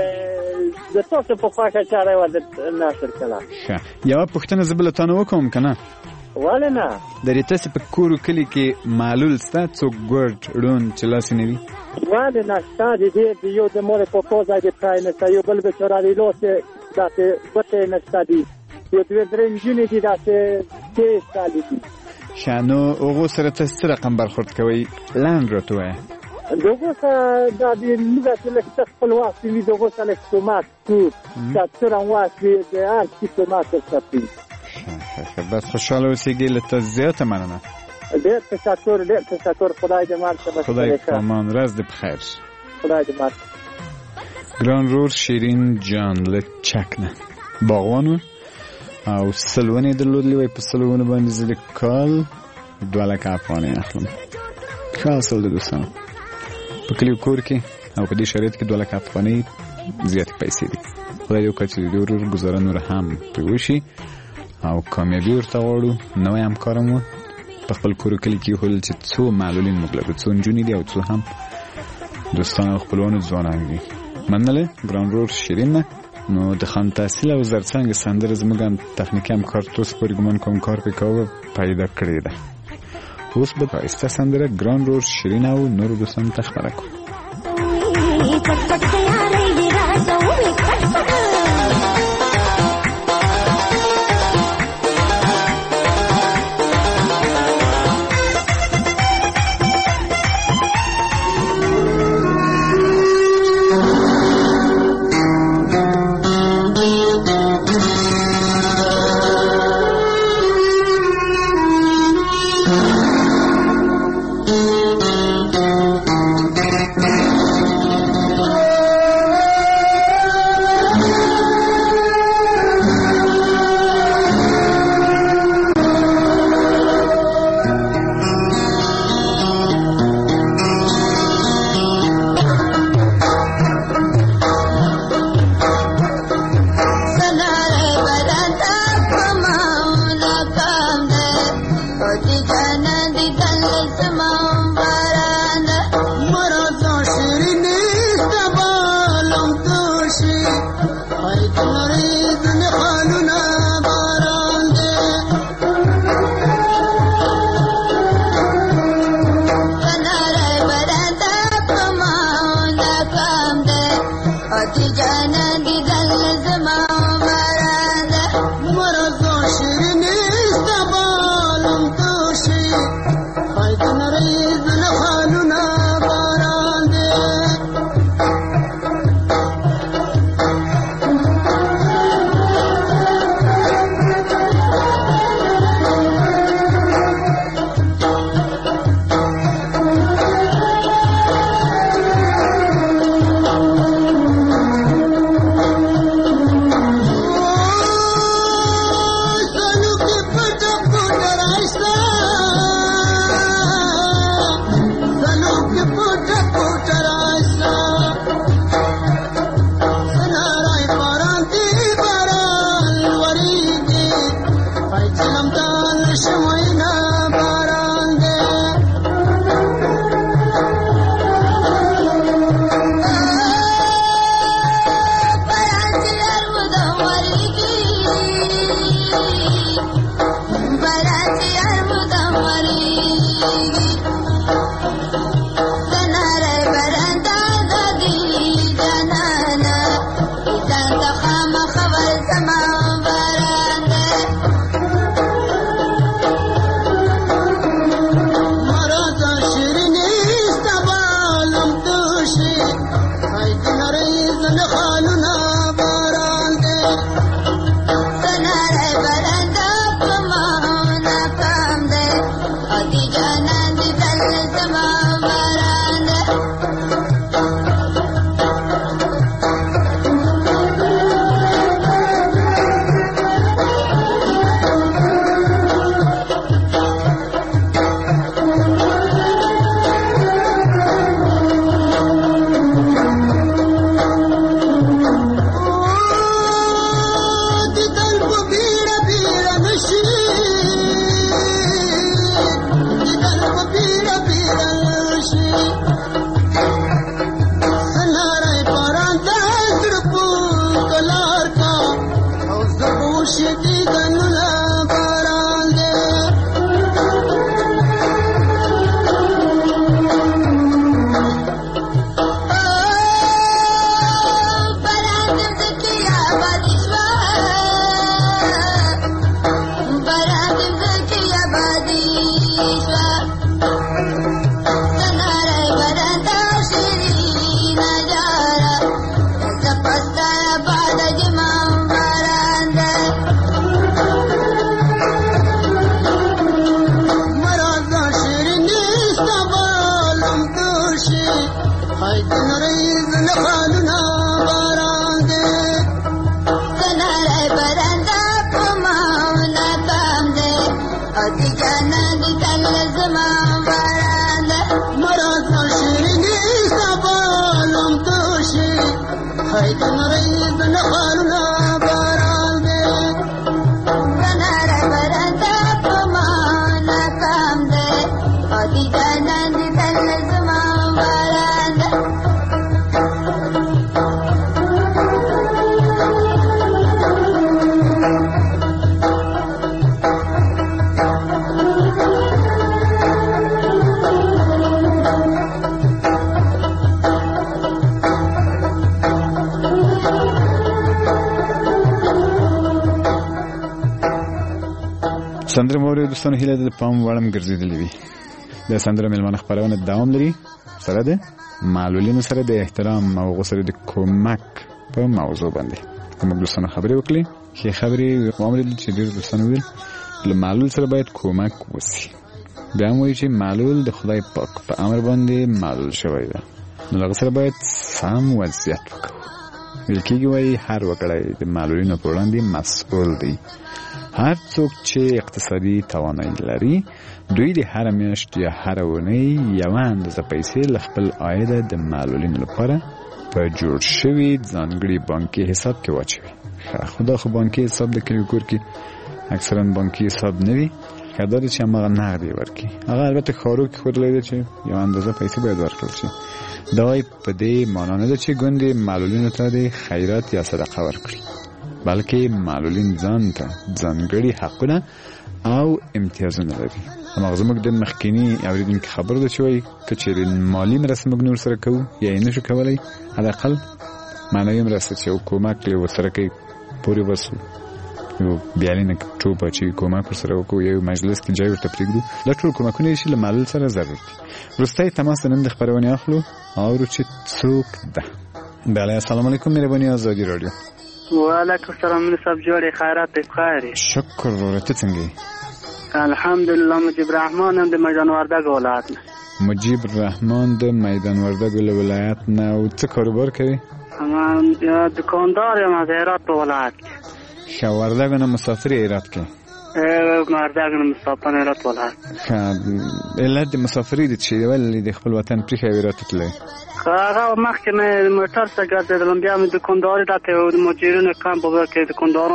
S11: د تاسو په خواږه چاره و د ناصر کلا.
S8: ښه یو پښتنه زبل تانه وکوم کنه
S11: ولنه
S8: د ریتس په کورو کلی کې معلول ستا څوک ګورډ ډون چلاس نه وی
S11: ولنه ستا دې یو د مور په کوزا د پرایم ته یو بل به چوراري لوسه دته وته نه ستادي یو دوه درنجونی دي دته کې ستادي
S8: شانو اوغه سره تاسو رقم برخورد کوي لاند راټوي
S11: دغه دا د موږ چې له خپل وخت وی دغه سره تومات تو تاسو واسي د هر څه تومات ستاسو.
S8: بس خوشحاله اوسېږئ له تا زیاته مننه.
S11: ډېر تشکر خدای دې مال ته
S8: خدای پامان ورځ دې بخیر.
S11: خدای دې مال.
S8: ګران رور شیرین جان له چکنه باغوانو او سلوونې درلودلې وای په سلوونو باندې زه کال 2 لک افغانۍ اخلم. ښه اصل د دوستانو په کلیو کور کې او په دې شرایط کې 2 لک افغانۍ زیاتې پیسې دي. خدای دې وکړي چې د ورور ګزاره نور هم پرې وشي او کامیابی ورته غواړو. نوی همکارم و په خپل کور کلی کې هول چې څو معلولین مغلق څو نجونې دي او څو هم دوستان او خپلوان ځوانان دي. مننه ګران رور شیرین. نو د خان تحصیل او زرڅنګ سندره زموږ تخنیکي همکار توس پرې ګمان کوم کار پکاوه پیدا کړی ده. اوس به پایسته سندره ګران رور شیرین او نور دوستان ته خبره کوم. سندره موري دوستانو هیله د پام وړم ګرځیدلې وي. د سندره ملمانه خبرونه دوام لري سره د معلولینو سره د احترام او غوسره د کومک په موضوع باندې کوم دوستانو خبرې وکړي چې خبرې وامرل چې ډیر دوستانو ویل له معلول سره باید کومک وشي. بیا موږ چې معلول د خدای پاک په امر باندې معلول شوی دی نو هغه سره باید سم وضعیت وکړو. ولکېږي وایي هر وګړی د معلولینو په وړاندې مسؤل دی. هر څوک چې اقتصادي توانایي لري دوی د هر میاشت یا هر اونۍ یوه اندازه پیسې له خپل عاید د معلولینو لپاره په جوړ شوي ځانګړي بانکي حساب کې واچوي. خدا خو بانکي حساب د کلیو کور کې اکثرا بانکي حساب نه وي که دا دی چې هماغه نغدي ورکړي. هغه البته ښارو کې ښودلی دی چې یوه اندازه پیسې باید ورکړل شي. دا په دې معنا نه ده چې ګوندې معلولینو ته د خیرات یا صدقه ورکړي بلکې معلولین ځان ته ځانګړي حقونه او امتیازونه لري. هماغه زموږ د مخکینی اوریدونکي خبر ده چې وایي که چېرې مالي مرسته موږ نور سره کوو یا یې نشو کولی حداقل معنوي مرسته چې یو کومک یې ورسره کوي پورې ورسو یو بیالینه ټوپه چې کومک ورسره وکړو یو مجلس کې جای ورته پرېږدو دا ټول کومکونه یې چې له معلول سره ضرور دي. وروستی تماس د نن د خپرونې اخلو اورو چې څوک ده. بله السلام علیکم مهرباني آزادي راډیو.
S12: وعلیکم السلام صاحب جوړې خیرات بخیر.
S8: شکر وروره ته څنګه یې؟
S12: الحمدلله مجيب رحمان هم د میدان وردګ ولایت نه.
S8: مجيب رحمان د میدان وردګ ولایت نه. او څه کاروبار کوي؟
S12: دکاندار یم از هرات په ولایت کې.
S8: ښه وردګ نه مسافر هرات کې؟
S12: وردګ نه مسافر هرات ولایت.
S8: ښه علت د مسافري دي چې ولې د خپل وطن پرېښی هرات تللی؟
S12: هغه مخکې مې موټر څخه ګرځېدلم بیا مې دکانداري راته د مدیرینو کمپ وکړ کې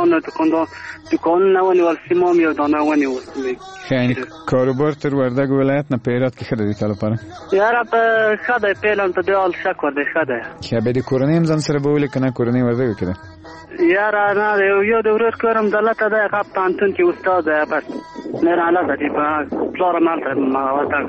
S12: دکانونه ونیول سیمه مې یو دانه ونیول.
S8: ښه یعنې کاروبار تر وردګ ولایت نه په هرات کې ښه دی تا لپاره؟
S12: یاره په ښه دی پیلم ته د حال شکر دی ښه دی.
S8: ښه بیا د کورنۍ هم ځان سره به ولې که نه کورنۍ وردګو کې ده؟
S12: یاره نه یو د ورور کورم دلته دی هغه په پوهنتون کې استاد دی بس نور هلته دي پلار هم هلته وردګ.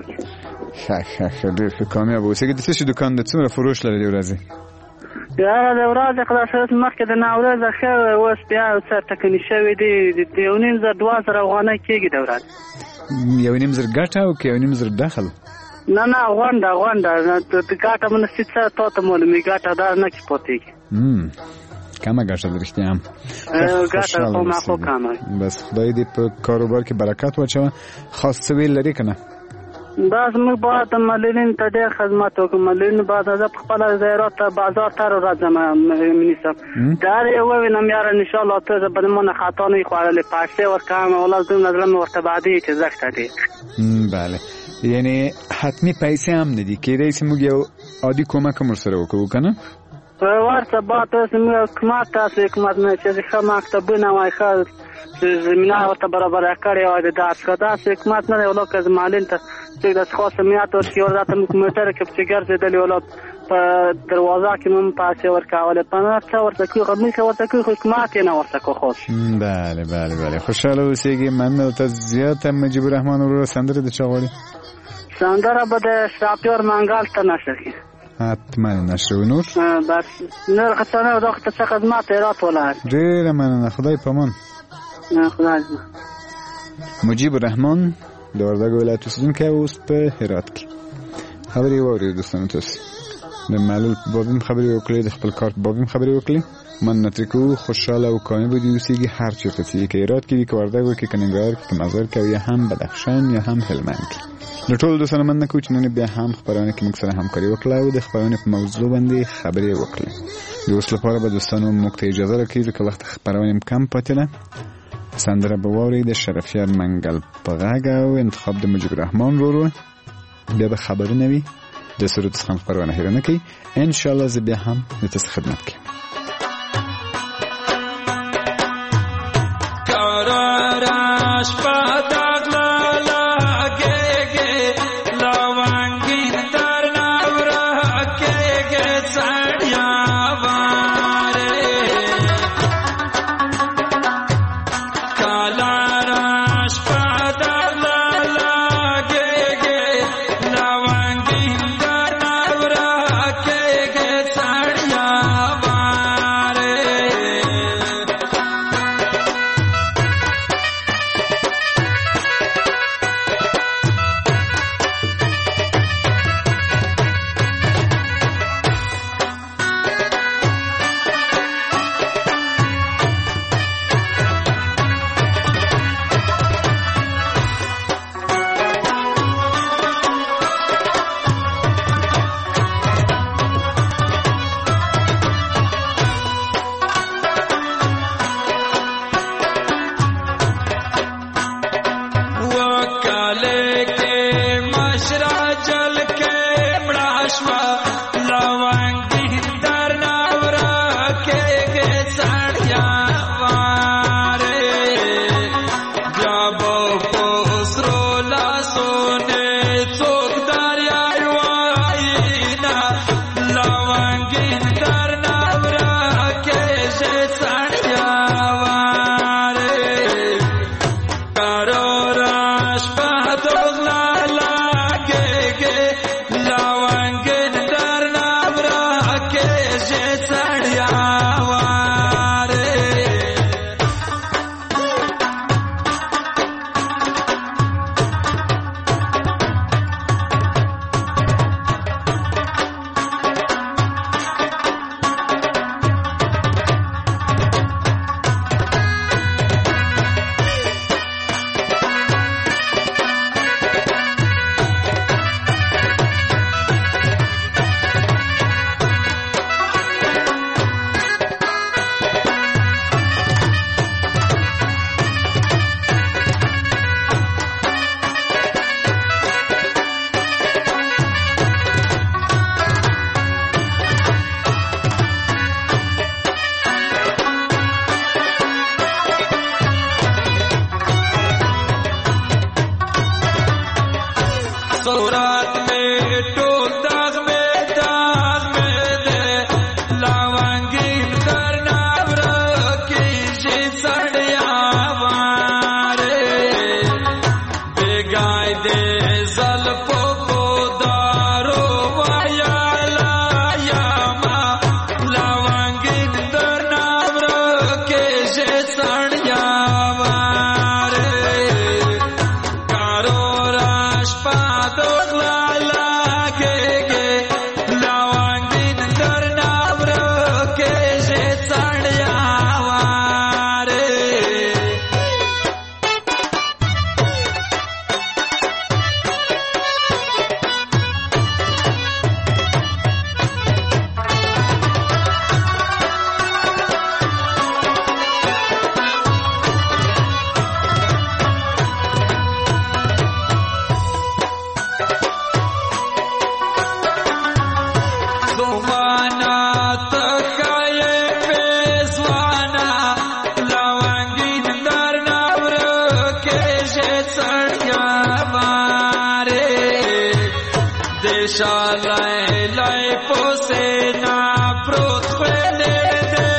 S8: ښه ډېر ښه کامیاب اوسې. د څه شي دوکان دی څومره فروش لري د ورځې؟
S12: یاره د ورځې خدای شکر مخکې د نوروزه ښه اوس بیا څه ټکني شوي دي د 1,500 افغانۍ کېږي د ورځې.
S8: 1,500 ګټه او که 1,500 دخل؟
S12: نه غونډه د ګټه منسي څه تا ته معلومي ګټه دا نه کې پاتېږي.
S8: کمه ګټه د رښتیا هم
S12: ګټه خو معقول کمه.
S8: بس خدای دې په کاروبار کې برکت واچوه. خاص څه ویل لري که نه؟
S12: بس موږ باید د معلولینو ته ډېر خدمت وکړو. معلولینو باید زه په خپله د هرات بازار ته راځم مني صاحب دا یې ووینم یاره انشاءالله ته زه به مانه خطا نه وي خوړلې پیسې ورکوم والله دومره زړه مې ورته بعدي چې زښته دی.
S8: بله یعنې حتمي پیسې هم نه دي کېدای شي موږ یو عادي کومک هم ورسره وکړو که نه؟
S12: ورته باید اوس موږ حکومت تاسو حکومت نه چې ښه مکتبونه وای ښه زمینه ورته برابره کړې وای د داسې حکومت نه دی ولا که معلولین ته چې داسې خاص امنیت ورکړي ورته موږ موټر کې پسې ګرځېدلې ولا په دروازه کې مو پیسې ورکولې په نه څه ورته کوي موږ ورته کوي حکومت یې نه ورته کوي خاص.
S8: بله خوشحاله اوسېږي. مننه ورته زیاته. مجيب الرحمن وروره سندره د چا غواړي؟
S12: سندره به د شاپیور منګل ته نشر کړي.
S8: حتما نشر و نور
S12: بس نور خطانه و داخل څه خدمات هرات ولایت.
S8: ډېره مننه خدای پامان.
S12: خدای
S8: مجيب الرحمن د وردګ ولایت اوسېدونکی اوس په هرات کې خبرې واورېدې دوستانو. تاسو د معلول په باب هم خبرې وکړې د خپل کار په باب هم خبرې وکړې. من نه ترې کوو خوشحاله او کامیابه دې اوسېږي هر چېرته چې که هرات کې وي که وردګ وي که ننګرهار کې که مزار کې او یا هم بدخشان یا هم هلمند کې. د ټولو دوستانو مننه کوو چې نن بیا هم خپرونه کې موږ سره همکاري وکړه او د خپرونې په موضوع باندې خبرې وکړې. د اوس لپاره به دوستانو موږ ته اجازه راکړي ځکه وخت خپرونې هم کم پاتې ده. سندره به واوري د شرفیار منګل په غږ او انتخاب د مجيب الرحمن رورو. بیا به خبرونه وي د سرود څخه خبرونه هیرنه کوي ان شاء الله. زه بیا هم د تاسو خدمت کوم.
S13: کاراش پادغلا لاګه لوانګین در ناورا کې څړیا واره کالاراش پادغلا لاګه لوانګین در ناورا کې څړیا واره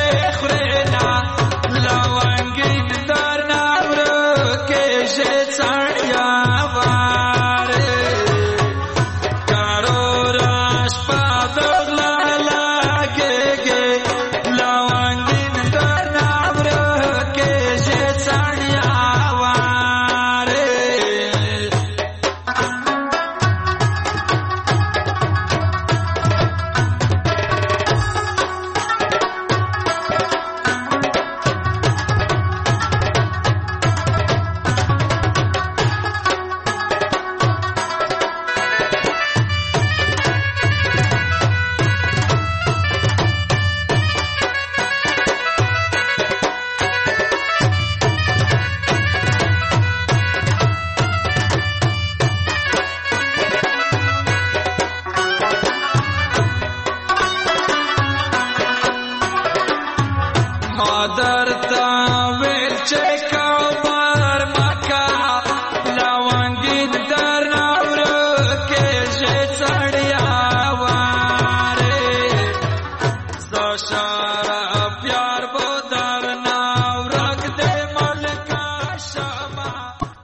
S14: It's